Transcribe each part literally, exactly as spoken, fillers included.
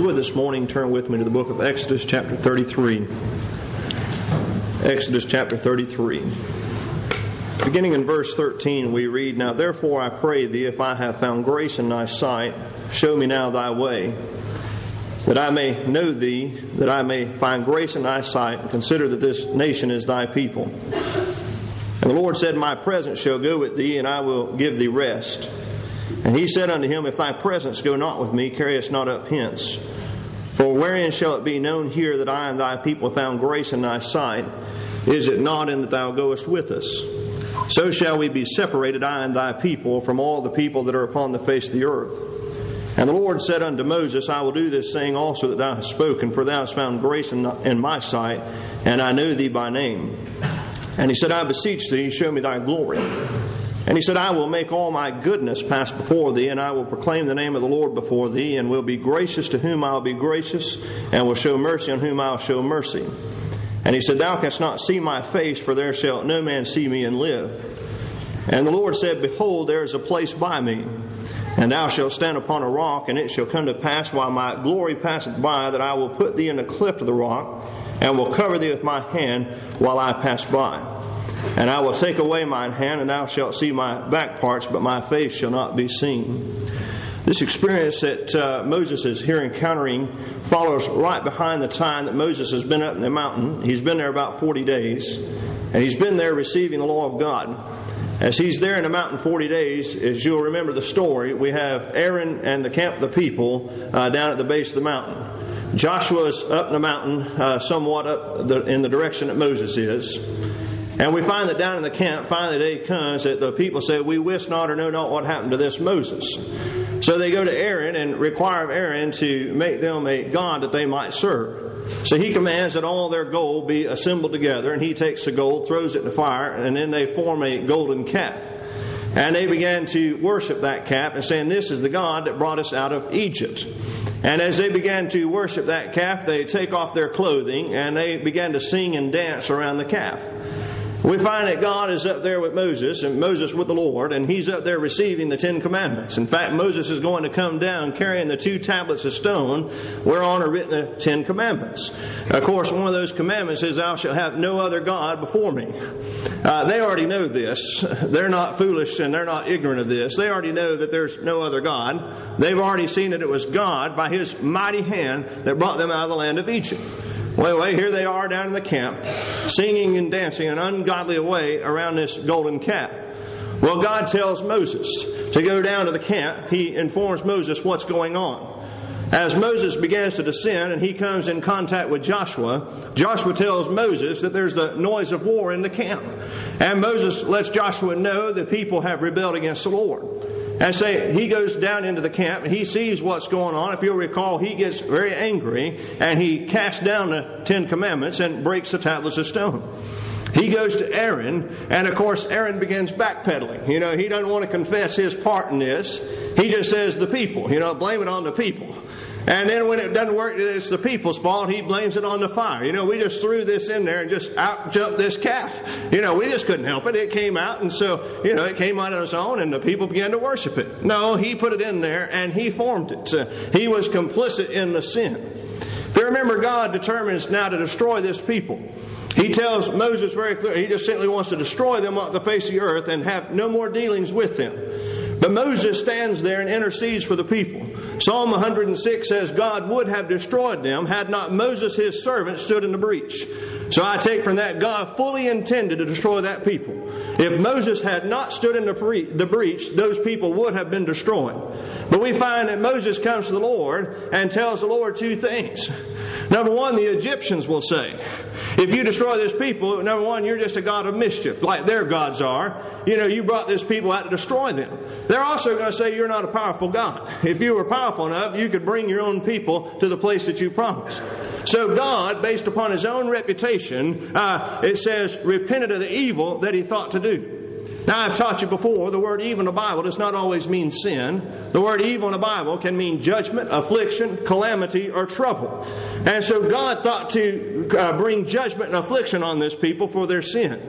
would this morning turn with me to the book of Exodus chapter thirty-three. Exodus chapter thirty-three. Beginning in verse thirteen, we read, "Now therefore I pray thee, if I have found grace in thy sight, show me now thy way, that I may know thee, that I may find grace in thy sight, and consider that this nation is thy people. And the Lord said, My presence shall go with thee, and I will give thee rest. And he said unto him, If thy presence go not with me, carry us not up hence. For wherein shall it be known here that I and thy people have found grace in thy sight? Is it not in that thou goest with us? So shall we be separated, I and thy people, from all the people that are upon the face of the earth. And the Lord said unto Moses, I will do this thing also that thou hast spoken, for thou hast found grace in, in my sight, and I know thee by name. And he said, I beseech thee, show me thy glory. And he said, I will make all my goodness pass before thee, and I will proclaim the name of the Lord before thee, and will be gracious to whom I will be gracious, and will show mercy on whom I will show mercy. And he said, Thou canst not see my face, for there shall no man see me and live. And the Lord said, Behold, there is a place by me, and thou shalt stand upon a rock, and it shall come to pass while my glory passeth by, that I will put thee in the cleft of the rock, and will cover thee with my hand while I pass by. And I will take away mine hand, and thou shalt see my back parts, but my face shall not be seen." This experience that uh, Moses is here encountering follows right behind the time that Moses has been up in the mountain. He's been there about forty days, and he's been there receiving the law of God. As he's there in the mountain forty days, as you'll remember the story, we have Aaron and the camp of the people uh, down at the base of the mountain. Joshua's up in the mountain, uh, somewhat up the, in the direction that Moses is. And we find that down in the camp, finally the day comes that the people say, We wist not or know not what happened to this Moses. So they go to Aaron and require of Aaron to make them a god that they might serve. So he commands that all their gold be assembled together, and he takes the gold, throws it in the fire, and then they form a golden calf. And they began to worship that calf and saying, This is the God that brought us out of Egypt. And as they began to worship that calf, they take off their clothing and they began to sing and dance around the calf. We find that God is up there with Moses, and Moses with the Lord, and he's up there receiving the Ten Commandments. In fact, Moses is going to come down carrying the two tablets of stone whereon are written the Ten Commandments. Of course, one of those commandments is, Thou shalt have no other God before me. Uh, they already know this. They're not foolish and they're not ignorant of this. They already know that there's no other God. They've already seen that it was God by His mighty hand that brought them out of the land of Egypt. Well, anyway, here they are down in the camp, singing and dancing in an ungodly way around this golden calf. Well, God tells Moses to go down to the camp. He informs Moses what's going on. As Moses begins to descend and he comes in contact with Joshua, Joshua tells Moses that there's the noise of war in the camp. And Moses lets Joshua know that people have rebelled against the Lord. And say he goes down into the camp and he sees what's going on. If you'll recall, he gets very angry and he casts down the Ten Commandments and breaks the tablets of stone. He goes to Aaron, and of course Aaron begins backpedaling. You know, he doesn't want to confess his part in this. He just says the people, you know, blame it on the people. And then when it doesn't work, it's the people's fault, he blames it on the fire. You know, we just threw this in there and just out jumped this calf. You know, we just couldn't help it. It came out, and so, you know, it came out on its own, and the people began to worship it. No, he put it in there, and he formed it. So he was complicit in the sin. If you remember, God determines now to destroy this people. He tells Moses very clearly, he just simply wants to destroy them off the face of the earth and have no more dealings with them. But Moses stands there and intercedes for the people. Psalm one hundred six says, God would have destroyed them had not Moses, his servant, stood in the breach. So I take from that God fully intended to destroy that people. If Moses had not stood in the, pre- the breach, those people would have been destroyed. But we find that Moses comes to the Lord and tells the Lord two things. Number one, the Egyptians will say, if you destroy this people, number one, you're just a God of mischief, like their gods are. You know, you brought this people out to destroy them. They're also going to say you're not a powerful God. If you were powerful enough, you could bring your own people to the place that you promised. So God, based upon His own reputation, uh, it says, repented of the evil that He thought to do. Now, I've taught you before, the word evil in the Bible does not always mean sin. The word evil in the Bible can mean judgment, affliction, calamity, or trouble. And so God thought to uh, bring judgment and affliction on this people for their sin.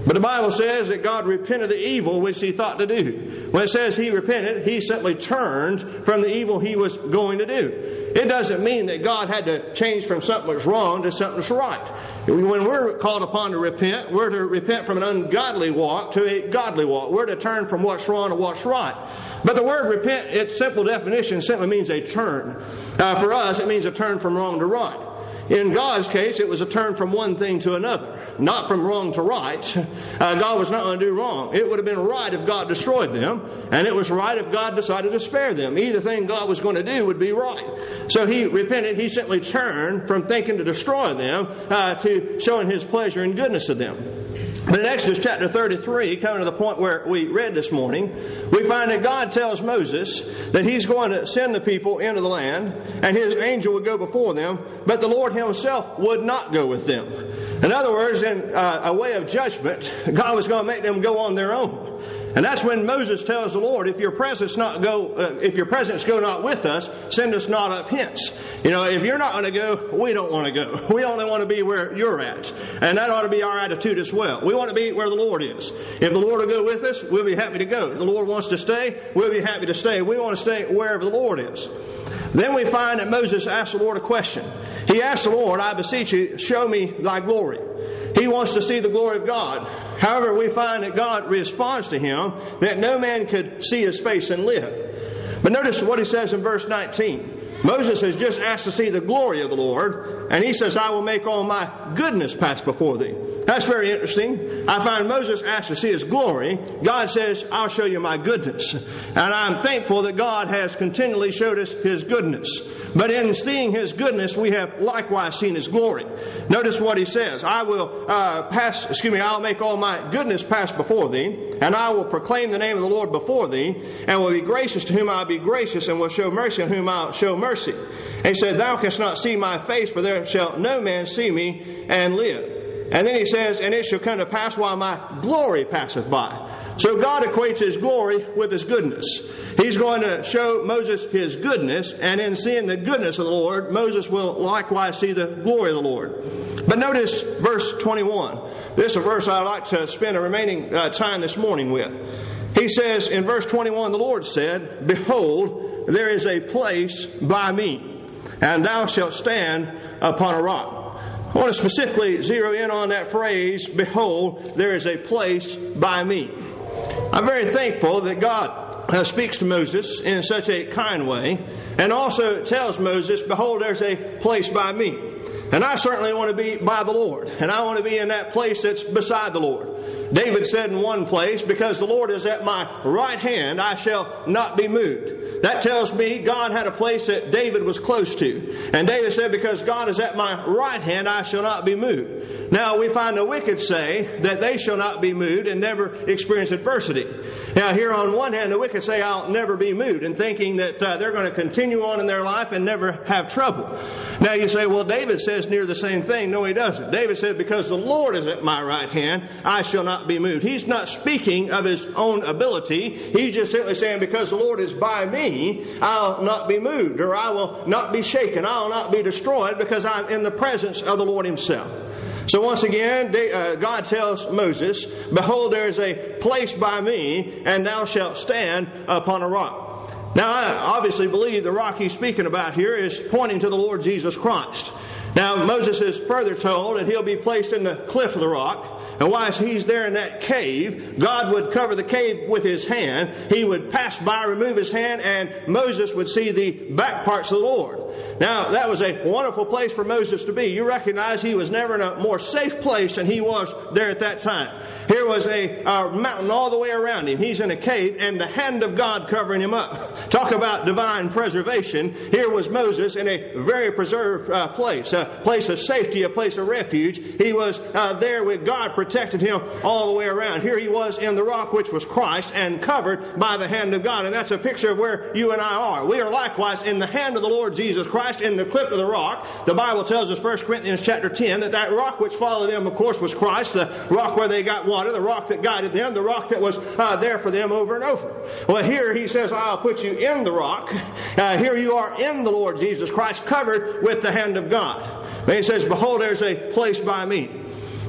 But the Bible says that God repented of the evil which he thought to do. When it says he repented, he simply turned from the evil he was going to do. It doesn't mean that God had to change from something that's wrong to something that's right. When we're called upon to repent, we're to repent from an ungodly walk to a godly walk. We're to turn from what's wrong to what's right. But the word repent, its simple definition simply means a turn. Uh, for us, it means a turn from wrong to right. In God's case, it was a turn from one thing to another, not from wrong to right. Uh, God was not going to do wrong. It would have been right if God destroyed them, and it was right if God decided to spare them. Either thing God was going to do would be right. So he repented. He simply turned from thinking to destroy them uh, to showing his pleasure and goodness to them. But in Exodus chapter thirty-three, coming to the point where we read this morning, we find that God tells Moses that he's going to send the people into the land, and his angel would go before them, but the Lord himself would not go with them. In other words, in uh, a way of judgment, God was going to make them go on their own. And that's when Moses tells the Lord, if your presence not go, uh, if your presence go not with us, send us not up hence. You know, if you're not going to go, we don't want to go. We only want to be where you're at. And that ought to be our attitude as well. We want to be where the Lord is. If the Lord will go with us, we'll be happy to go. If the Lord wants to stay, we'll be happy to stay. We want to stay wherever the Lord is. Then we find that Moses asked the Lord a question. He asked the Lord, I beseech you, show me thy glory. He wants to see the glory of God. However, we find that God responds to him that no man could see his face and live. But notice what he says in verse nineteen. Moses has just asked to see the glory of the Lord, and he says, I will make all my goodness pass before thee. That's very interesting. I find Moses asked to see his glory. God says, I'll show you my goodness. And I'm thankful that God has continually showed us his goodness. But in seeing his goodness, we have likewise seen his glory. Notice what he says. I will uh, pass, excuse me, I'll make all my goodness pass before thee, and I will proclaim the name of the Lord before thee, and will be gracious to whom I'll be gracious, and will show mercy on whom I'll show mercy. And he said, thou canst not see my face, for there shall no man see me and live. And then he says, and it shall come to pass while my glory passeth by. So God equates his glory with his goodness. He's going to show Moses his goodness, and in seeing the goodness of the Lord, Moses will likewise see the glory of the Lord. But notice verse twenty-one. This is a verse I'd like to spend the remaining uh, time this morning with. He says in verse twenty-one, the Lord said, behold, there is a place by me, and thou shalt stand upon a rock. I want to specifically zero in on that phrase, behold, there is a place by me. I'm very thankful that God uh, speaks to Moses in such a kind way, and also tells Moses, behold, there's a place by me. And I certainly want to be by the Lord, and I want to be in that place that's beside the Lord. David said in one place, because the Lord is at my right hand, I shall not be moved. That tells me God had a place that David was close to. And David said, because God is at my right hand, I shall not be moved. Now we find the wicked say that they shall not be moved and never experience adversity. Now here on one hand, the wicked say, I'll never be moved, and thinking that uh, they're going to continue on in their life and never have trouble. Now you say, well, David says near the same thing. No, he doesn't. David said, because the Lord is at my right hand, I shall not be moved. He's not speaking of his own ability. He's just simply saying, because the Lord is by me, I'll not be moved, or I will not be shaken. I'll not be destroyed, because I'm in the presence of the Lord himself. So once again, God tells Moses, behold, there is a place by me, and thou shalt stand upon a rock. Now, I obviously believe the rock he's speaking about here is pointing to the Lord Jesus Christ. Now, Moses is further told that he'll be placed in the cliff of the rock. And whilst he's there in that cave, God would cover the cave with his hand. He would pass by, remove his hand, and Moses would see the back parts of the Lord. Now, that was a wonderful place for Moses to be. You recognize he was never in a more safe place than he was there at that time. Here was a, a mountain all the way around him. He's in a cave, and the hand of God covering him up. Talk about divine preservation. Here was Moses in a very preserved uh, place, a place of safety, a place of refuge. He was uh, there with God protected him all the way around. Here he was in the rock, which was Christ, and covered by the hand of God. And that's a picture of where you and I are. We are likewise in the hand of the Lord Jesus Christ, in the cliff of the rock. The Bible tells us, First Corinthians chapter ten, that that rock which followed them, of course, was Christ, the rock where they got water, the rock that guided them, the rock that was uh, there for them over and over. Well, here he says, I'll put you in the rock. Uh, here you are in the Lord Jesus Christ, covered with the hand of God. And he says, behold, there's a place by me.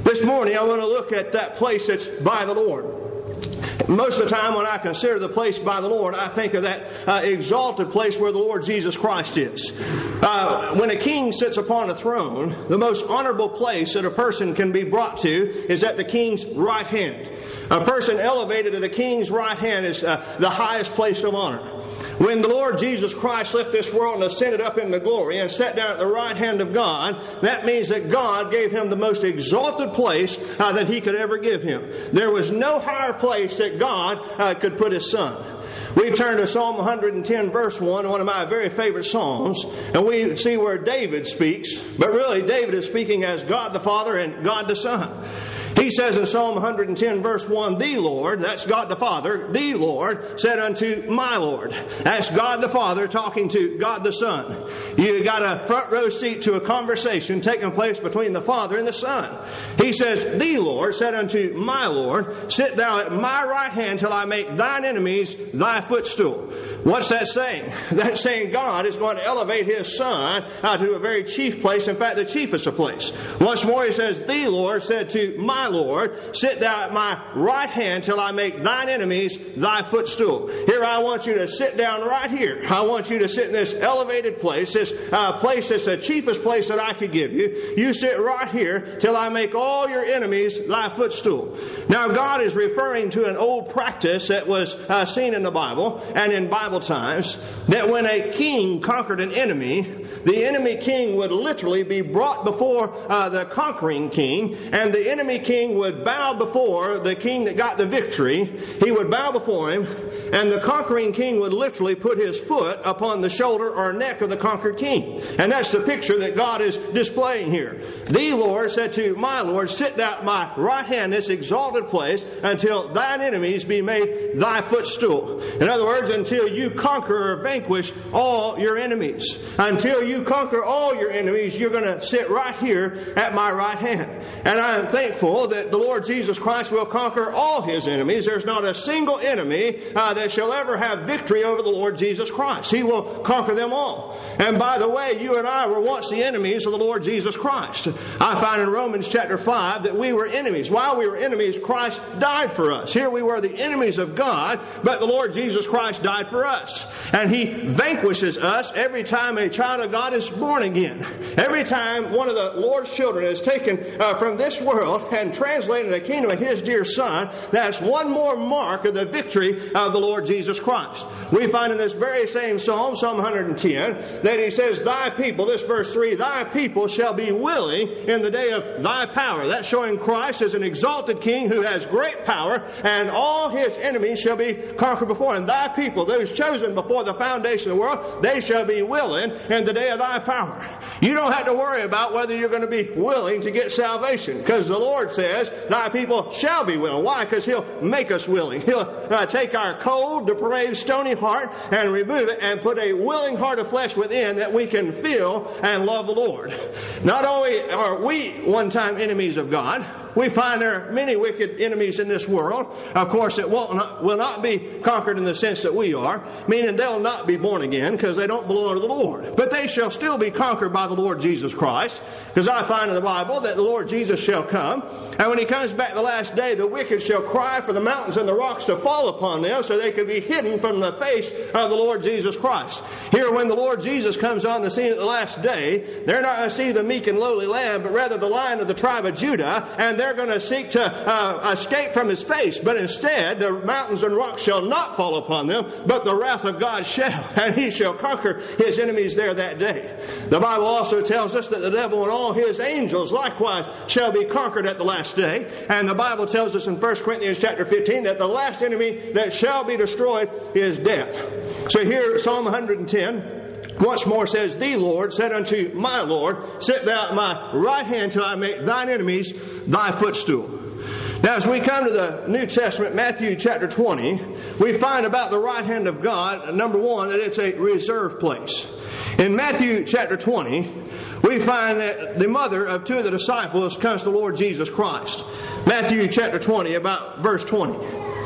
This morning I want to look at that place that's by the Lord. Most of the time when I consider the place by the Lord, I think of that uh, exalted place where the Lord Jesus Christ is. Uh, when a king sits upon a throne, the most honorable place that a person can be brought to is at the king's right hand. A person elevated to the king's right hand is uh, the highest place of honor. When the Lord Jesus Christ left this world and ascended up into glory and sat down at the right hand of God, that means that God gave him the most exalted place uh, that he could ever give him. There was no higher place that God uh, could put his Son. We turn to Psalm one hundred ten verse one, one of my very favorite psalms, and we see where David speaks, but really David is speaking as God the Father and God the Son. He says in Psalm one hundred ten verse one, "The Lord," that's God the Father, "the Lord said unto my Lord." That's God the Father talking to God the Son. You got a front row seat to a conversation taking place between the Father and the Son. He says, "The Lord said unto my Lord, sit thou at my right hand till I make thine enemies thy footstool." What's that saying? That's saying God is going to elevate his Son uh, to a very chief place, in fact the chiefest of place. Once more he says, "The Lord said to my Lord, sit thou at my right hand till I make thine enemies thy footstool." Here I want you to sit down right here. I want you to sit in this elevated place, this uh, place that's the chiefest place that I could give you. You sit right here till I make all your enemies thy footstool. Now God is referring to an old practice that was uh, seen in the Bible and in Bible times, that when a king conquered an enemy, the enemy king would literally be brought before uh, the conquering king, and the enemy king would bow before the king that got the victory. He would bow before him, and the conquering king would literally put his foot upon the shoulder or neck of the conquered king. And that's the picture that God is displaying here. "The Lord said to my Lord, sit thou at my right hand, this exalted place, until thine enemies be made thy footstool." In other words, until you conquer or vanquish all your enemies. Until you conquer all your enemies, you're going to sit right here at my right hand. And I am thankful that the Lord Jesus Christ will conquer all his enemies. There's not a single enemy uh, that shall ever have victory over the Lord Jesus Christ. He will conquer them all. And by the way, you and I were once the enemies of the Lord Jesus Christ. I find in Romans chapter five that we were enemies. While we were enemies, Christ died for us. Here we were the enemies of God, but the Lord Jesus Christ died for us. And he vanquishes us every time a child of God is born again. Every time one of the Lord's children is taken uh, from this world and translated in the kingdom of his dear Son, that's one more mark of the victory of the Lord Jesus Christ. We find in this very same Psalm, Psalm one hundred ten, that he says, "Thy people," this verse three, "thy people shall be willing in the day of thy power." That's showing Christ as an exalted king who has great power, and all his enemies shall be conquered before him. Thy people, those chosen before the foundation of the world, they shall be willing in the day of thy power. You don't have to worry about whether you're going to be willing to get salvation, because the Lord says, "Thy people shall be willing." Why? Because he'll make us willing. He'll uh, take our cold, depraved, stony heart and remove it and put a willing heart of flesh within that we can feel and love the Lord. Not only are we one time enemies of God, we find there are many wicked enemies in this world. Of course, it will not, will not be conquered in the sense that we are, meaning they'll not be born again because they don't belong to the Lord. But they shall still be conquered by the Lord Jesus Christ, because I find in the Bible that the Lord Jesus shall come, and when he comes back the last day, the wicked shall cry for the mountains and the rocks to fall upon them so they can be hidden from the face of the Lord Jesus Christ. Here, when the Lord Jesus comes on the scene at the last day, they're not going to see the meek and lowly lamb, but rather the Lion of the tribe of Judah, and they're going to seek to uh, escape from his face. But instead, the mountains and rocks shall not fall upon them, but the wrath of God shall, and he shall conquer his enemies there that day. The Bible also tells us that the devil and all his angels likewise shall be conquered at the last day. And the Bible tells us in First Corinthians chapter fifteen that the last enemy that shall be destroyed is death. So here, Psalm one hundred ten, once more says, "The Lord said unto my Lord, sit thou at my right hand till I make thine enemies thy footstool." Now, as we come to the New Testament, Matthew chapter twenty, we find about the right hand of God, number one, that it's a reserved place. In Matthew chapter twenty, we find that the mother of two of the disciples comes to the Lord Jesus Christ. Matthew chapter twenty, about verse twenty.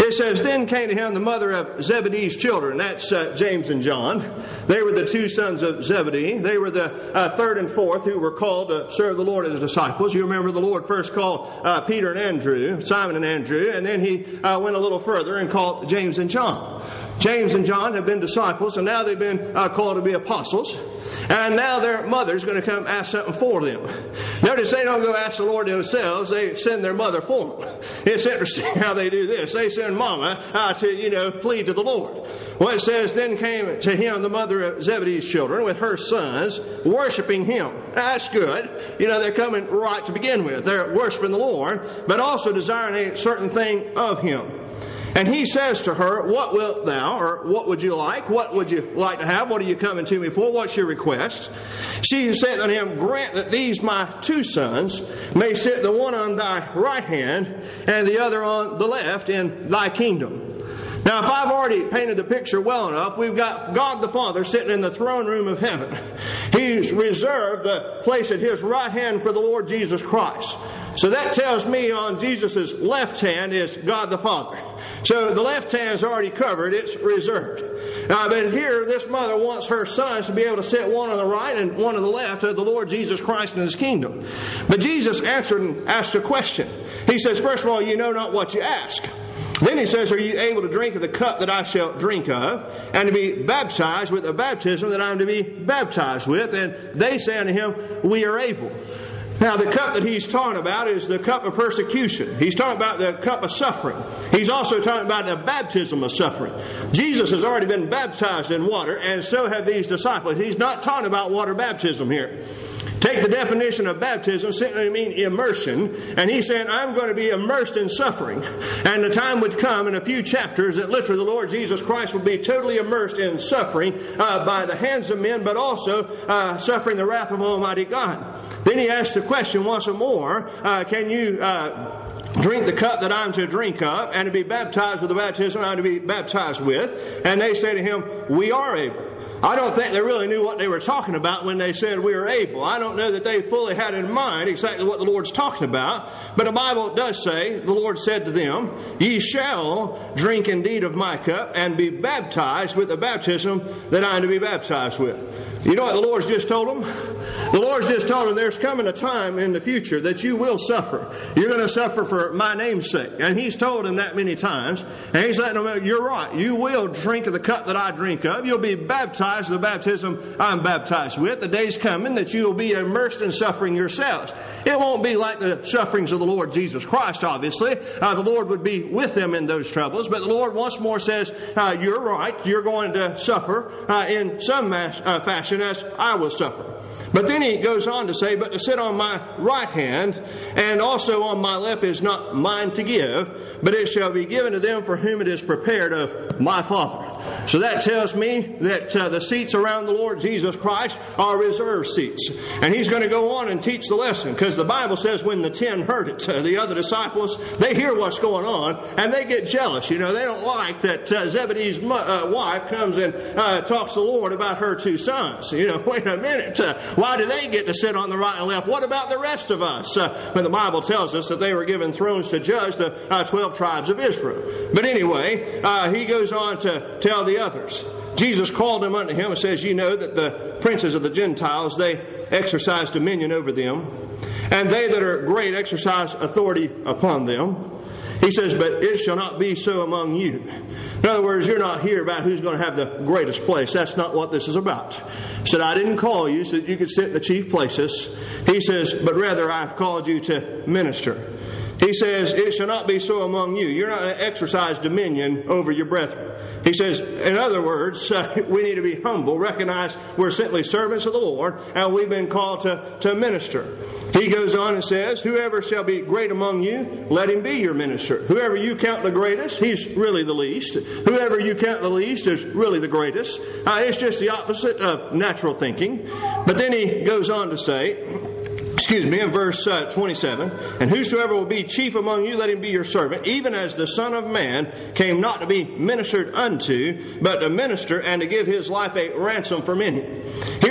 It says, then came to him the mother of Zebedee's children. That's uh, James and John. They were the two sons of Zebedee. They were the uh, third and fourth who were called to serve the Lord as disciples. You remember the Lord first called uh, Peter and Andrew, Simon and Andrew, and then he uh, went a little further and called James and John. James and John have been disciples, and now they've been uh, called to be apostles. And now their mother's going to come ask something for them. Notice they don't go ask the Lord themselves. They send their mother for them. It's interesting how they do this. They send mama uh, to, you know, plead to the Lord. Well, it says, then came to him the mother of Zebedee's children with her sons, worshiping him. That's good. You know, they're coming right to begin with. They're worshiping the Lord, but also desiring a certain thing of him. And he says to her, what wilt thou, or what would you like? What would you like to have? What are you coming to me for? What's your request? She said unto him, grant that these my two sons may sit the one on thy right hand and the other on the left in thy kingdom. Now, if I've already painted the picture well enough, we've got God the Father sitting in the throne room of heaven. He's reserved the place at his right hand for the Lord Jesus Christ. So that tells me on Jesus' left hand is God the Father. So the left hand's already covered. It's reserved. Uh, but here, this mother wants her sons to be able to sit one on the right and one on the left of the Lord Jesus Christ in his kingdom. But Jesus answered and asked a question. He says, first of all, you know not what you ask. Then he says, are you able to drink of the cup that I shall drink of, and to be baptized with the baptism that I am to be baptized with? And they say unto him, we are able. Now, the cup that he's talking about is the cup of persecution. He's talking about the cup of suffering. He's also talking about the baptism of suffering. Jesus has already been baptized in water, and so have these disciples. He's not talking about water baptism here. Take the definition of baptism, simply mean immersion, and he's saying, I'm going to be immersed in suffering. And the time would come in a few chapters that literally the Lord Jesus Christ will be totally immersed in suffering uh, by the hands of men, but also uh, suffering the wrath of Almighty God. Then he asks the question once more, uh, can you uh, drink the cup that I'm to drink of, and to be baptized with the baptism I'm to be baptized with? And they say to him, we are able. I don't think they really knew what they were talking about when they said we are able. I don't know that they fully had in mind exactly what the Lord's talking about. But the Bible does say, the Lord said to them, ye shall drink indeed of my cup and be baptized with the baptism that I am to be baptized with. You know what the Lord's just told them? The Lord's just told them there's coming a time in the future that you will suffer. You're going to suffer for my name's sake. And he's told them that many times. And he's letting them know, you're right. You will drink of the cup that I drink of. You'll be baptized with the baptism I'm baptized with. The day's coming that you will be immersed in suffering yourselves. It won't be like the sufferings of the Lord Jesus Christ, obviously. Uh, the Lord would be with them in those troubles. But the Lord once more says, uh, you're right. You're going to suffer uh, in some mass, uh, fashion as I will suffer. But then he goes on to say, but to sit on my right hand and also on my left is not mine to give, but it shall be given to them for whom it is prepared of my Father. So that tells me that uh, the seats around the Lord Jesus Christ are reserved seats. And he's going to go on and teach the lesson, because the Bible says when the ten heard it, uh, the other disciples, they hear what's going on and they get jealous. You know, they don't like that uh, Zebedee's mo- uh, wife comes and uh, talks to the Lord about her two sons. You know, wait a minute. Uh, why do they get to sit on the right and left? What about the rest of us? Uh, but the Bible tells us that they were given thrones to judge the uh, twelve tribes of Israel. But anyway, uh, he goes on to tell the others. Jesus called them unto him and says, you know that the princes of the Gentiles, they exercise dominion over them, and they that are great exercise authority upon them. He says, but it shall not be so among you. In other words, you're not here about who's going to have the greatest place. That's not what this is about. He said, I didn't call you so that you could sit in the chief places. He says, but rather I've called you to minister. He says, it shall not be so among you. You're not going to exercise dominion over your brethren. He says, in other words, uh, we need to be humble, recognize we're simply servants of the Lord, and we've been called to, to minister. He goes on and says, whoever shall be great among you, let him be your minister. Whoever you count the greatest, he's really the least. Whoever you count the least is really the greatest. Uh, it's just the opposite of natural thinking. But then he goes on to say, excuse me, in verse uh, twenty-seven, and whosoever will be chief among you, let him be your servant, even as the Son of Man came not to be ministered unto, but to minister and to give his life a ransom for many. Here's the Lord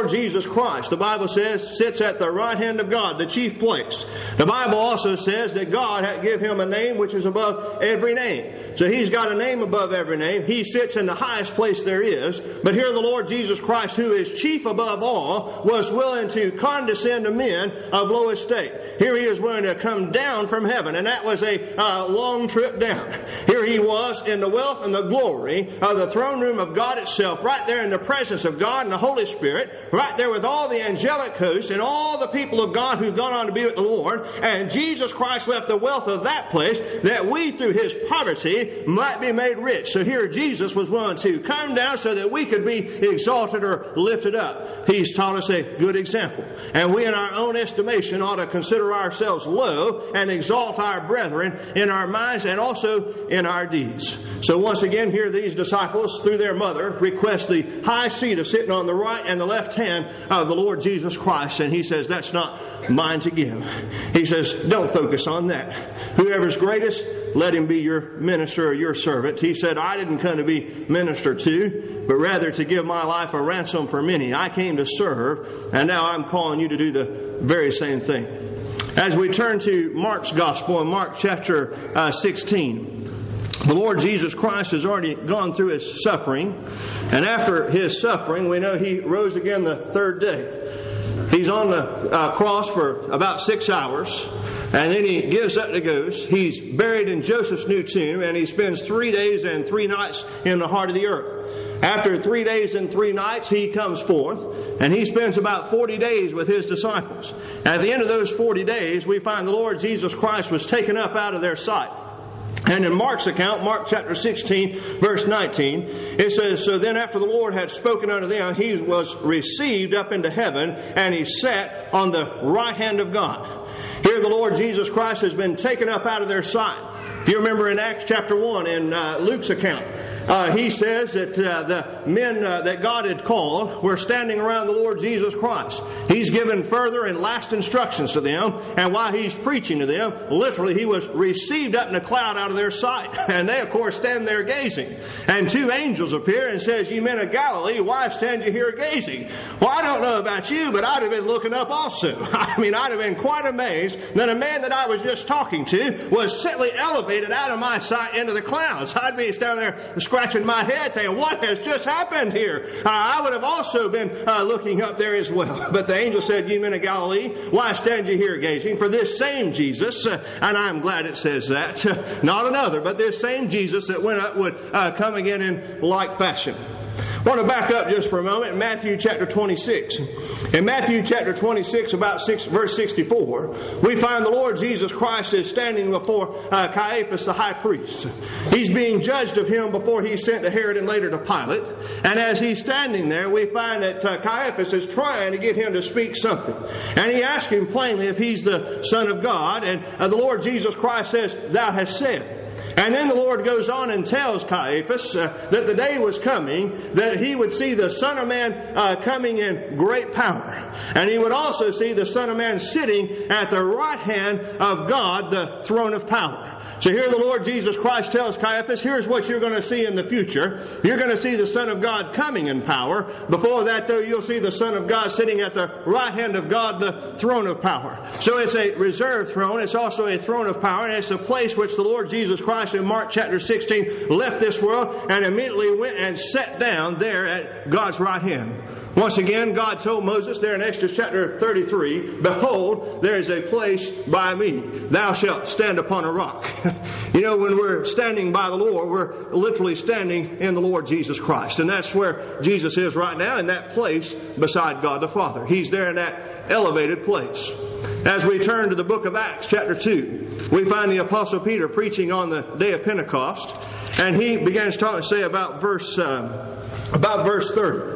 Lord Jesus Christ, the Bible says, sits at the right hand of God, the chief place. The Bible also says that God had give him a name which is above every name. So he's got a name above every name. He sits in the highest place there is. But here the Lord Jesus Christ, who is chief above all, was willing to condescend to men of low estate. Here he is willing to come down from heaven, and that was a uh, long trip down. Here he was in the wealth and the glory of the throne room of God itself, right there in the presence of God and the Holy Spirit, right there with all the angelic hosts and all the people of God who've gone on to be with the Lord. And Jesus Christ left the wealth of that place that we, through his poverty, might be made rich. So here Jesus was willing to come down so that we could be exalted or lifted up. He's taught us a good example. And we, in our own estimation, ought to consider ourselves low and exalt our brethren in our minds and also in our deeds. So once again, here these disciples, through their mother, request the high seat of sitting on the right and the left hand of the Lord Jesus Christ. And he says, that's not mine to give. He says, don't focus on that. Whoever's greatest, let him be your minister or your servant. He said, I didn't come to be ministered to, but rather to give my life a ransom for many. I came to serve, and now I'm calling you to do the very same thing. As we turn to Mark's Gospel in Mark chapter uh, sixteen, the Lord Jesus Christ has already gone through his suffering, and after his suffering, we know he rose again the third day. He's on the uh, cross for about six hours. And then he gives up the ghost. He's buried in Joseph's new tomb, and he spends three days and three nights in the heart of the earth. After three days and three nights, he comes forth, and he spends about forty days with his disciples. And at the end of those forty days, we find the Lord Jesus Christ was taken up out of their sight. And in Mark's account, Mark chapter sixteen, verse nineteen, it says, so then after the Lord had spoken unto them, he was received up into heaven, and he sat on the right hand of God. Here the Lord Jesus Christ has been taken up out of their sight. If you remember in Acts chapter one, in uh, Luke's account, uh, he says that uh, the men uh, that God had called were standing around the Lord Jesus Christ. He's given further and last instructions to them, and while he's preaching to them, literally he was received up in a cloud out of their sight. And they, of course, stand there gazing. And two angels appear and says, ye men of Galilee, why stand you here gazing? Well, I don't know about you, but I'd have been looking up also. I mean, I'd have been quite amazed that a man that I was just talking to was simply elevated out of my sight into the clouds. I'd be standing there scratching my head saying, what has just happened here? Uh, I would have also been uh, looking up there as well. But the angel said, ye men of Galilee, why stand you here gazing? For this same Jesus, uh, and I'm glad it says that, uh, not another, but this same Jesus that went up would uh, come again in like fashion. I want to back up just for a moment in Matthew chapter twenty-six. In Matthew chapter twenty-six, about six, verse sixty-four, we find the Lord Jesus Christ is standing before uh, Caiaphas the high priest. He's being judged of him before he's sent to Herod and later to Pilate. And as he's standing there, we find that uh, Caiaphas is trying to get him to speak something. And he asks him plainly if he's the Son of God. And uh, the Lord Jesus Christ says, thou hast said. And then the Lord goes on and tells Caiaphas uh, that the day was coming that he would see the Son of Man uh, coming in great power. And he would also see the Son of Man sitting at the right hand of God, the throne of power. So here the Lord Jesus Christ tells Caiaphas, here's what you're going to see in the future. You're going to see the Son of God coming in power. Before that, though, you'll see the Son of God sitting at the right hand of God, the throne of power. So it's a reserved throne. It's also a throne of power. And it's a place which the Lord Jesus Christ in Mark chapter sixteen left this world and immediately went and sat down there at God's right hand. Once again, God told Moses there in Exodus chapter thirty-three, behold, there is a place by me. Thou shalt stand upon a rock. You know, when we're standing by the Lord, we're literally standing in the Lord Jesus Christ. And that's where Jesus is right now, in that place beside God the Father. He's there in that elevated place. As we turn to the book of Acts chapter two, we find the Apostle Peter preaching on the day of Pentecost. And he begins to say about verse, uh, about verse thirty.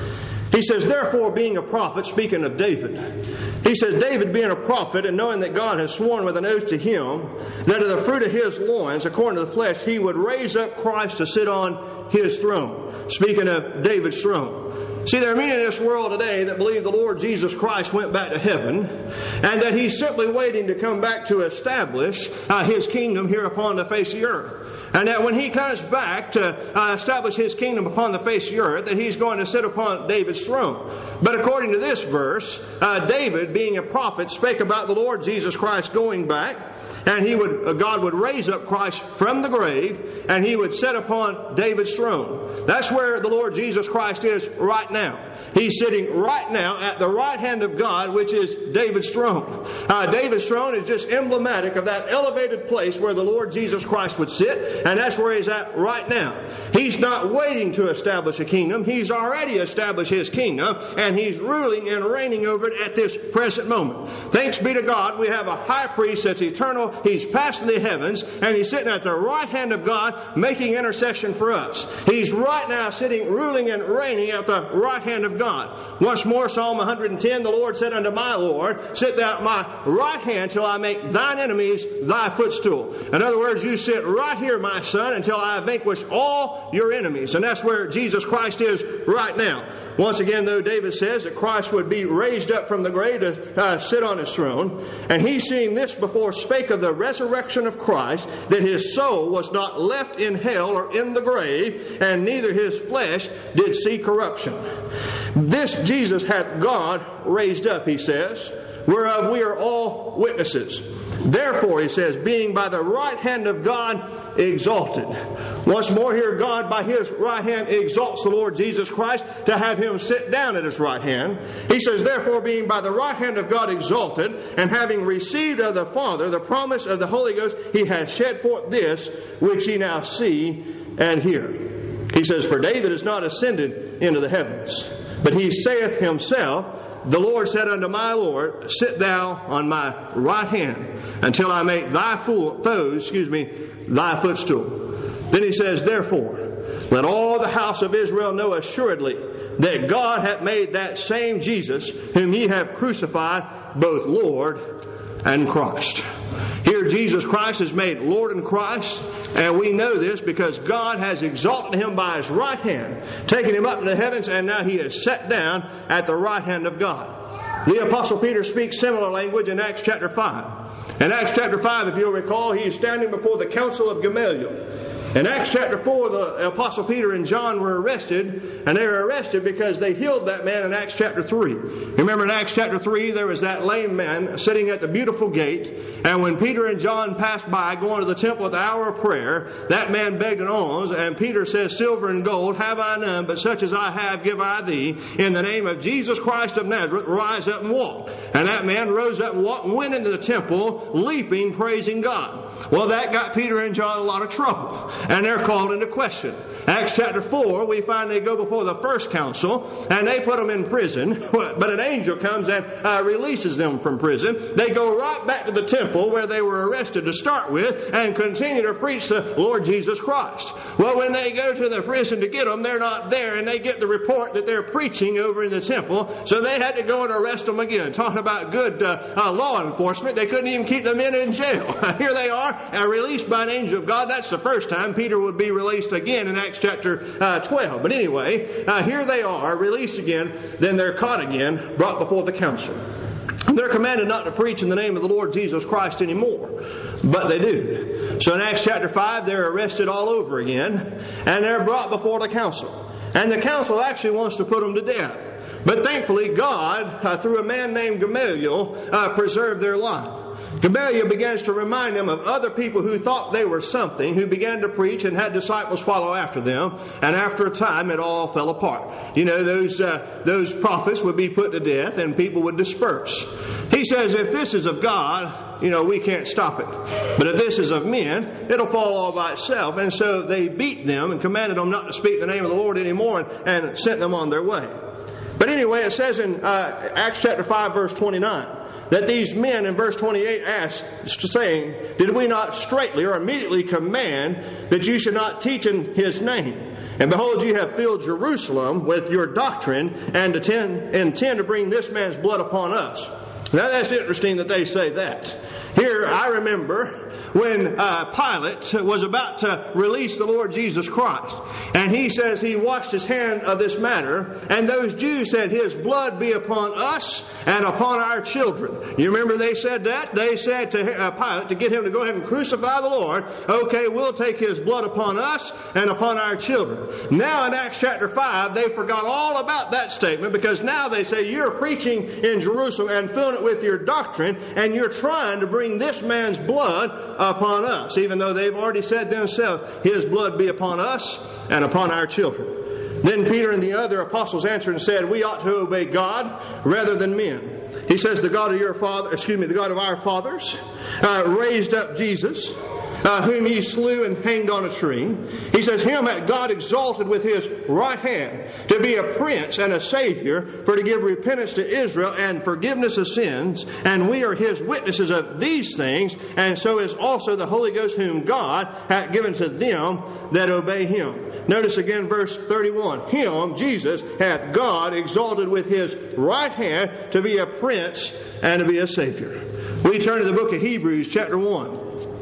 He says, therefore, being a prophet, speaking of David, he says, David being a prophet and knowing that God has sworn with an oath to him that of the fruit of his loins, according to the flesh, he would raise up Christ to sit on his throne. Speaking of David's throne. See, there are many in this world today that believe the Lord Jesus Christ went back to heaven and that He's simply waiting to come back to establish uh, His kingdom here upon the face of the earth. And that when He comes back to uh, establish His kingdom upon the face of the earth, that He's going to sit upon David's throne. But according to this verse, uh, David, being a prophet, spake about the Lord Jesus Christ going back, and he would, uh, God would raise up Christ from the grave, and He would sit upon David's throne. That's where the Lord Jesus Christ is right now. He's sitting right now at the right hand of God, which is David's throne. Uh, David's throne is just emblematic of that elevated place where the Lord Jesus Christ would sit, and that's where He's at right now. He's not waiting to establish a kingdom. He's already established His kingdom, and He's ruling and reigning over it at this present moment. Thanks be to God, we have a high priest that's eternal. He's passed in the heavens, and He's sitting at the right hand of God making intercession for us. He's right now sitting, ruling and reigning at the right hand of God. Once more, Psalm one hundred ten, the Lord said unto my Lord, sit thou at my right hand till I make thine enemies thy footstool. In other words, you sit right here, my son, until I vanquish all your enemies. And that's where Jesus Christ is right now. Once again, though, David says that Christ would be raised up from the grave to uh, sit on His throne. And he, seeing this before, spake of the resurrection of Christ, that His soul was not left in hell or in the grave, and neither His flesh did see corruption. This Jesus hath God raised up, he says, whereof we are all witnesses. Therefore, he says, being by the right hand of God exalted. Once more here, God by His right hand exalts the Lord Jesus Christ to have Him sit down at His right hand. He says, therefore, being by the right hand of God exalted, and having received of the Father the promise of the Holy Ghost, He hath shed forth this which ye now see and hear. He says, for David is not ascended into the heavens, but he saith himself, the Lord said unto my Lord, sit thou on my right hand until I make thy foes, excuse me, thy footstool. Then he says, therefore, let all the house of Israel know assuredly that God hath made that same Jesus, whom ye have crucified, both Lord and Christ. Here Jesus Christ is made Lord and Christ, and we know this because God has exalted Him by His right hand, taken Him up into the heavens, and now He is set down at the right hand of God. The Apostle Peter speaks similar language in Acts chapter five. In Acts chapter five, if you'll recall, he is standing before the council of Gamaliel. In Acts chapter four, the Apostle Peter and John were arrested, and they were arrested because they healed that man in Acts chapter three. Remember in Acts chapter three, there was that lame man sitting at the beautiful gate, and when Peter and John passed by going to the temple at the hour of prayer, that man begged an alms, and Peter says, silver and gold have I none, but such as I have give I thee. In the name of Jesus Christ of Nazareth, rise up and walk. And that man rose up and walked and went into the temple, leaping, praising God. Well, that got Peter and John a lot of trouble, and they're called into question. Acts chapter four, we find they go before the first council, and they put them in prison, but an angel comes and uh, releases them from prison. They go right back to the temple where they were arrested to start with, and continue to preach the Lord Jesus Christ. Well, when they go to the prison to get them, they're not there, and they get the report that they're preaching over in the temple, so they had to go and arrest them again. Talking about good uh, uh, law enforcement, they couldn't even keep them in in jail. Here they are, and released by an angel of God. That's the first time. Peter would be released again in Acts chapter uh, twelve. But anyway, uh, here they are, released again. Then they're caught again, brought before the council. And they're commanded not to preach in the name of the Lord Jesus Christ anymore. But they do. So in Acts chapter five, they're arrested all over again, and they're brought before the council. And the council actually wants to put them to death. But thankfully, God, uh, through a man named Gamaliel, uh, preserved their life. Gamaliel begins to remind them of other people who thought they were something, who began to preach and had disciples follow after them. And after a time, it all fell apart. You know, those uh, those prophets would be put to death and people would disperse. He says, if this is of God, you know, we can't stop it. But if this is of men, it'll fall all by itself. And so they beat them and commanded them not to speak the name of the Lord anymore, and, and sent them on their way. But anyway, it says in uh, Acts chapter five, verse twenty-nine, that these men in verse twenty-eight ask, saying, did we not straightly or immediately command that you should not teach in His name? And behold, you have filled Jerusalem with your doctrine, and intend, intend to bring this man's blood upon us. Now that's interesting that they say that. Here, I remember when uh, Pilate was about to release the Lord Jesus Christ. And he says he washed his hand of this matter. And those Jews said, his blood be upon us and upon our children. You remember they said that? They said to uh, Pilate to get him to go ahead and crucify the Lord. Okay, we'll take his blood upon us and upon our children. Now in Acts chapter five, they forgot all about that statement, because now they say you're preaching in Jerusalem and filling it with your doctrine, and you're trying to bring this man's blood upon us, even though they've already said themselves, his blood be upon us and upon our children. Then Peter and the other apostles answered and said, we ought to obey God rather than men. He says, the God of your father, excuse me, the God of our fathers uh, raised up Jesus, uh, whom ye slew and hanged on a tree. He says, him hath God exalted with his right hand to be a prince and a savior, for to give repentance to Israel and forgiveness of sins. And we are his witnesses of these things, and so is also the Holy Ghost, whom God hath given to them that obey him. Notice again verse thirty-one. Him, Jesus, hath God exalted with his right hand to be a prince and to be a savior. We turn to the book of Hebrews chapter one.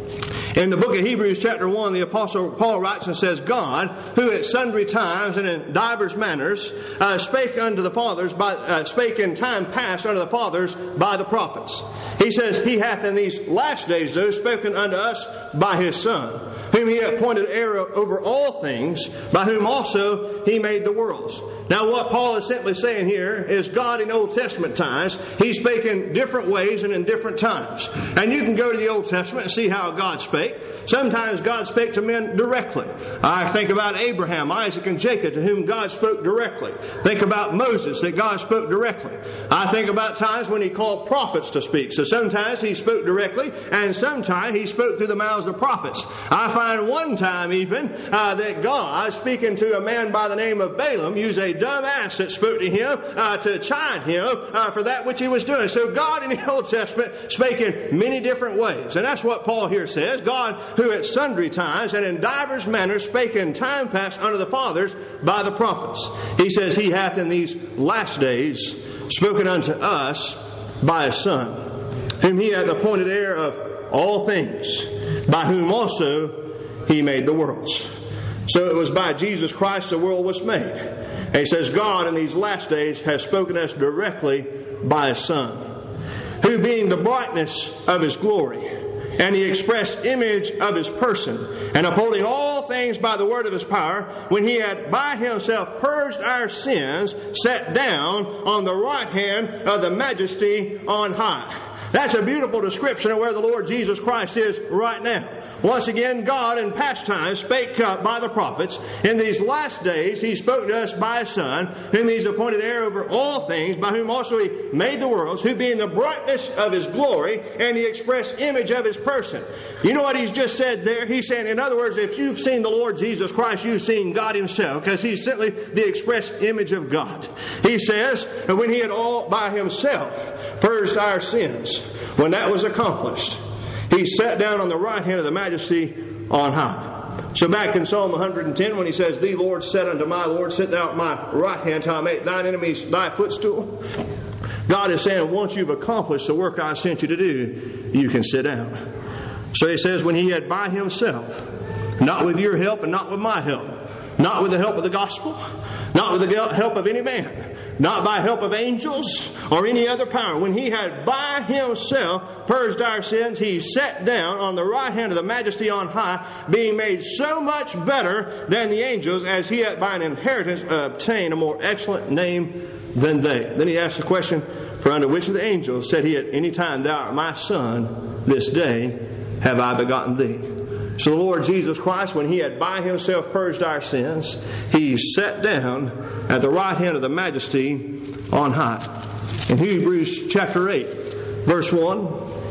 In the book of Hebrews chapter one, the Apostle Paul writes and says, God, who at sundry times and in divers manners uh, spake unto the fathers, by, uh, spake in time past unto the fathers by the prophets. He says, he hath in these last days, though, spoken unto us by his Son, whom he appointed heir over all things, by whom also he made the worlds. Now what Paul is simply saying here is God in Old Testament times, he spake in different ways and in different times. And you can go to the Old Testament and see how God spake. Sometimes God spake to men directly. I think about Abraham, Isaac, and Jacob, to whom God spoke directly. Think about Moses, that God spoke directly. I think about times when he called prophets to speak. So sometimes he spoke directly, and sometimes he spoke through the mouths of prophets. I find one time even uh, that God, speaking to a man by the name of Balaam, used a dumb ass that spoke to him uh, to chide him uh, for that which he was doing. So God in the Old Testament spake in many different ways. And that's what Paul here says. God, who at sundry times and in divers manners spake in time past unto the fathers by the prophets. He says he hath in these last days spoken unto us by his Son, whom he hath appointed heir of all things, by whom also he made the worlds. So it was by Jesus Christ the world was made. And he says, God in these last days has spoken to us directly by his Son, who being the brightness of his glory, and the express image of his person, and upholding all things by the word of his power, when he had by himself purged our sins, sat down on the right hand of the majesty on high. That's a beautiful description of where the Lord Jesus Christ is right now. Once again, God in past times spake uh, by the prophets. In these last days, he spoke to us by his Son, whom he's appointed heir over all things, by whom also he made the worlds, who being the brightness of his glory and the express image of his person. You know what he's just said there? He's saying, in other words, if you've seen the Lord Jesus Christ, you've seen God himself, because he's simply the express image of God. He says, when he had all by himself purged our sins, when that was accomplished, he sat down on the right hand of the majesty on high. So back in Psalm one hundred ten, when he says, Thee, Lord, said unto my Lord, sit thou at my right hand till I make thine enemies thy footstool. God is saying, once you've accomplished the work I sent you to do, you can sit down. So he says, when he had by himself, not with your help and not with my help, not with the help of the gospel, not with the help of any man, not by help of angels or any other power. When he had by himself purged our sins, he sat down on the right hand of the majesty on high, being made so much better than the angels, as he had by an inheritance obtained a more excellent name than they. Then he asked the question, for unto which of the angels said he at any time, Thou art my Son, this day have I begotten thee. So the Lord Jesus Christ, when he had by himself purged our sins, he sat down at the right hand of the majesty on high. In Hebrews chapter eight, verse one,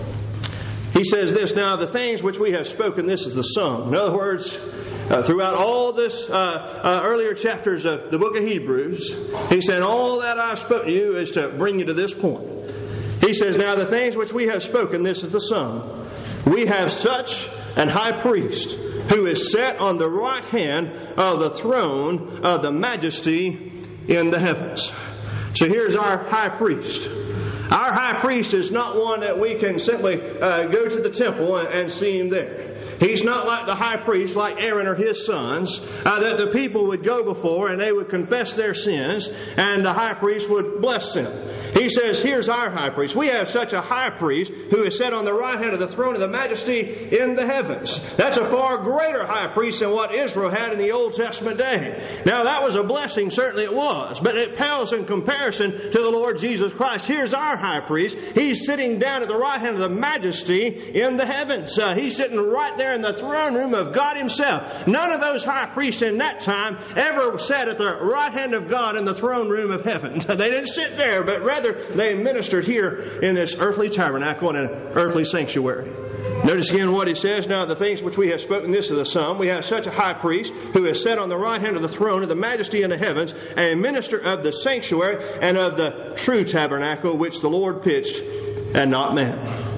he says this, Now the things which we have spoken, this is the sum. In other words, uh, throughout all this uh, uh, earlier chapters of the book of Hebrews, he said, all that I've spoken to you is to bring you to this point. He says, Now the things which we have spoken, this is the sum. We have such an high priest who is set on the right hand of the throne of the majesty in the heavens. So here's our high priest. Our high priest is not one that we can simply uh, go to the temple and, and see him there. He's not like the high priest, like Aaron or his sons, uh, that the people would go before and they would confess their sins and the high priest would bless them. He says, here's our high priest. We have such a high priest who is set on the right hand of the throne of the majesty in the heavens. That's a far greater high priest than what Israel had in the Old Testament day. Now that was a blessing, certainly it was, but it pales in comparison to the Lord Jesus Christ. Here's our high priest. He's sitting down at the right hand of the majesty in the heavens. Uh, he's sitting right there in the throne room of God himself. None of those high priests in that time ever sat at the right hand of God in the throne room of heaven. They didn't sit there, but rather they ministered here in this earthly tabernacle and an earthly sanctuary. Notice again what he says, now the things which we have spoken, this is the sum. We have such a high priest who is set on the right hand of the throne of the majesty in the heavens, and a minister of the sanctuary and of the true tabernacle which the Lord pitched and not man.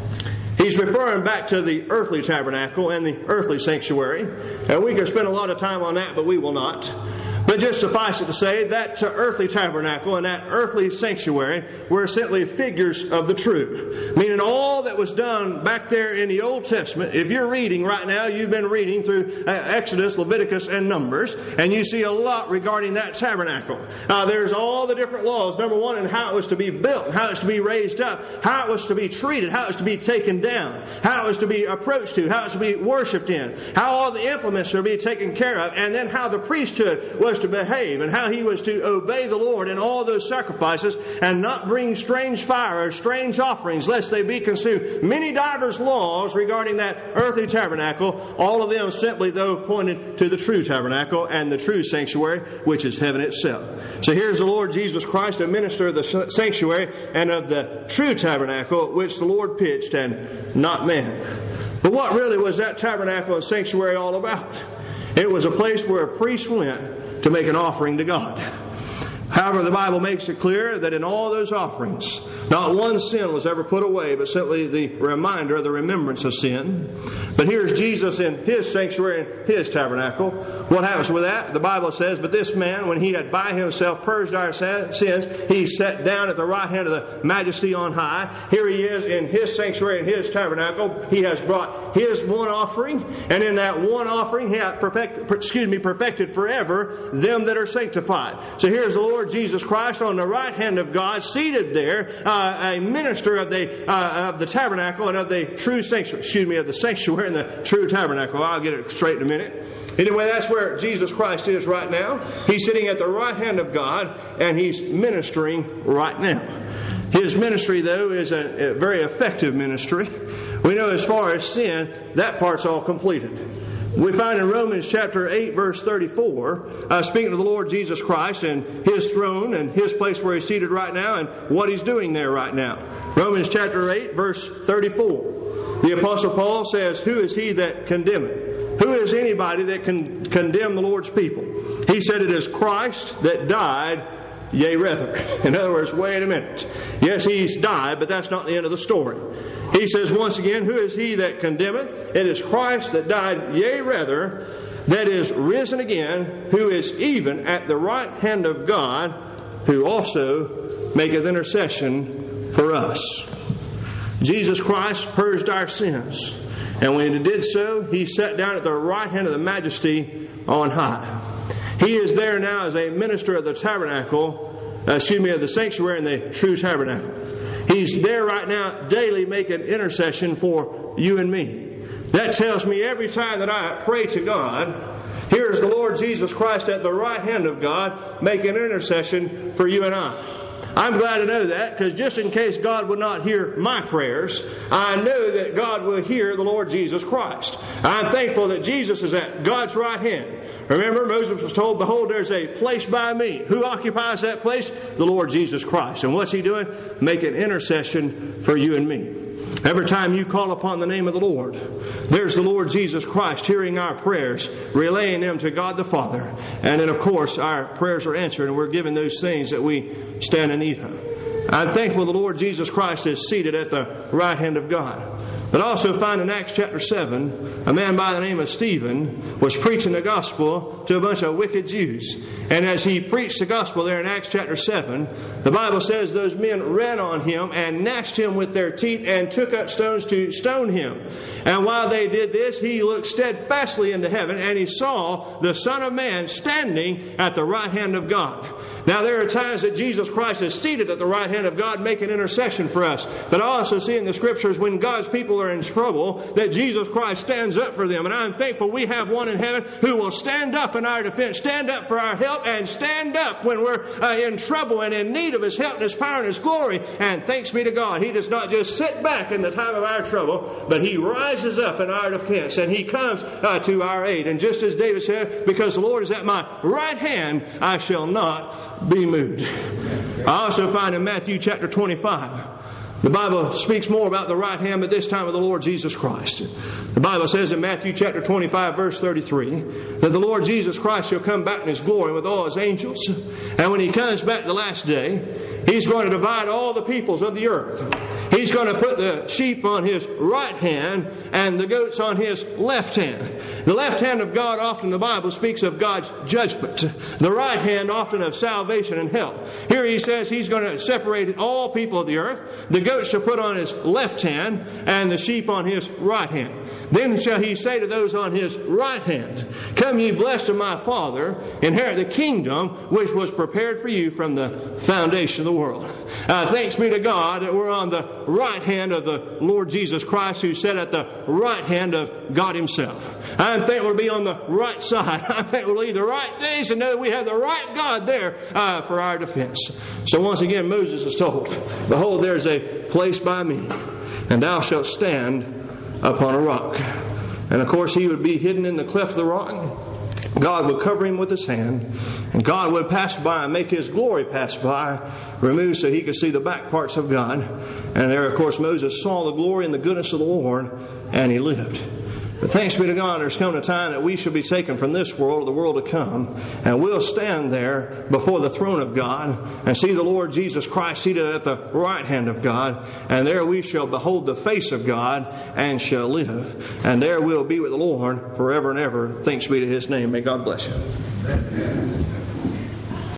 He's referring back to the earthly tabernacle and the earthly sanctuary. And we could spend a lot of time on that, but we will not. But just suffice it to say that earthly tabernacle and that earthly sanctuary were simply figures of the true. Meaning all that was done back there in the Old Testament, if you're reading right now, you've been reading through Exodus, Leviticus, and Numbers, and you see a lot regarding that tabernacle. Uh, there's all the different laws, number one, and how it was to be built, how it was to be raised up, how it was to be treated, how it was to be taken down, how it was to be approached to, how it was to be worshipped in, how all the implements were to be taken care of, and then how the priesthood was to behave and how he was to obey the Lord in all those sacrifices and not bring strange fire or strange offerings lest they be consumed. Many divers laws regarding that earthly tabernacle, all of them simply though pointed to the true tabernacle and the true sanctuary, which is heaven itself. So here's the Lord Jesus Christ, a minister of the sanctuary and of the true tabernacle which the Lord pitched and not man. But what really was that tabernacle and sanctuary all about? It was a place where a priest went to make an offering to God. However, the Bible makes it clear that in all those offerings, not one sin was ever put away, but simply the reminder, the remembrance of sin. But here's Jesus in his sanctuary and his tabernacle. What happens with that? The Bible says, but this man, when he had by himself purged our sins, he sat down at the right hand of the majesty on high. Here he is in his sanctuary and his tabernacle. He has brought his one offering, and in that one offering he hath perfect, excuse me, perfected forever them that are sanctified. So here's the Lord Jesus Christ on the right hand of God, seated there, uh, a minister of the uh, of the tabernacle and of the true sanctuary, excuse me, of the sanctuary and the true tabernacle. I'll get it straight in a minute. Anyway, that's where Jesus Christ is right now. He's sitting at the right hand of God, and he's ministering right now. His ministry, though, is a, a very effective ministry. We know as far as sin, that part's all completed. We find in Romans chapter eight, verse thirty-four, uh, speaking of the Lord Jesus Christ and his throne and his place where he's seated right now and what he's doing there right now. Romans chapter eight, verse thirty-four. The Apostle Paul says, who is he that condemneth? Who is anybody that can condemn the Lord's people? He said it is Christ that died, yea rather. In other words, wait a minute. Yes, he's died, but that's not the end of the story. He says once again, who is he that condemneth? It is Christ that died, yea rather, that is risen again, who is even at the right hand of God, who also maketh intercession for us. Jesus Christ purged our sins. And when he did so, he sat down at the right hand of the majesty on high. He is there now as a minister of the tabernacle, uh, excuse me, of the sanctuary and the true tabernacle. He's there right now daily making intercession for you and me. That tells me every time that I pray to God, here's the Lord Jesus Christ at the right hand of God making intercession for you and I. I'm glad to know that, because just in case God would not hear my prayers, I know that God will hear the Lord Jesus Christ. I'm thankful that Jesus is at God's right hand. Remember, Moses was told, behold, there's a place by me. Who occupies that place? The Lord Jesus Christ. And what's he doing? Making intercession for you and me. Every time you call upon the name of the Lord, there's the Lord Jesus Christ hearing our prayers, relaying them to God the Father. And then, of course, our prayers are answered and we're given those things that we stand in need of. I'm thankful the Lord Jesus Christ is seated at the right hand of God. But also find in Acts chapter seven, a man by the name of Stephen was preaching the gospel to a bunch of wicked Jews. And as he preached the gospel there in Acts chapter seven, the Bible says those men ran on him and gnashed him with their teeth and took up stones to stone him. And while they did this, he looked steadfastly into heaven, and he saw the Son of Man standing at the right hand of God. Now, there are times that Jesus Christ is seated at the right hand of God making intercession for us. But I also see in the Scriptures when God's people are in trouble that Jesus Christ stands up for them. And I'm thankful we have one in heaven who will stand up in our defense, stand up for our help, and stand up when we're uh, in trouble and in need of His help and His power and His glory. And thanks be to God, He does not just sit back in the time of our trouble, but He rises up in our defense and He comes uh, to our aid. And just as David said, because the Lord is at my right hand, I shall not be moved. I also find in Matthew chapter twenty-five, the Bible speaks more about the right hand, but this time of the Lord Jesus Christ. The Bible says in Matthew chapter twenty-five, verse thirty-three, that the Lord Jesus Christ shall come back in His glory with all His angels. And when He comes back the last day, He's going to divide all the peoples of the earth. He's going to put the sheep on His right hand and the goats on His left hand. The left hand of God often in the Bible speaks of God's judgment. The right hand often of salvation and help. Here He says He's going to separate all people of the earth. The goats shall put on His left hand and the sheep on His right hand. Then shall He say to those on His right hand, Come ye blessed of my Father, inherit the kingdom which was prepared for you from the foundation of the world. Uh, thanks be to God that we're on the right hand of the Lord Jesus Christ, who sat at the right hand of God Himself. I'm thankful to be on the right side. I'm thankful to believe the right things and know that we have the right God there uh, for our defense. So once again, Moses is told, Behold, there is a place by me, and thou shalt stand upon a rock. And of course, he would be hidden in the cleft of the rock. God would cover him with His hand, and God would pass by and make His glory pass by, remove so he could see the back parts of God. And there, of course, Moses saw the glory and the goodness of the Lord, and he lived. But thanks be to God, there's come a time that we shall be taken from this world to the world to come, and we'll stand there before the throne of God and see the Lord Jesus Christ seated at the right hand of God, and there we shall behold the face of God and shall live. And there we'll be with the Lord forever and ever. Thanks be to His name. May God bless you.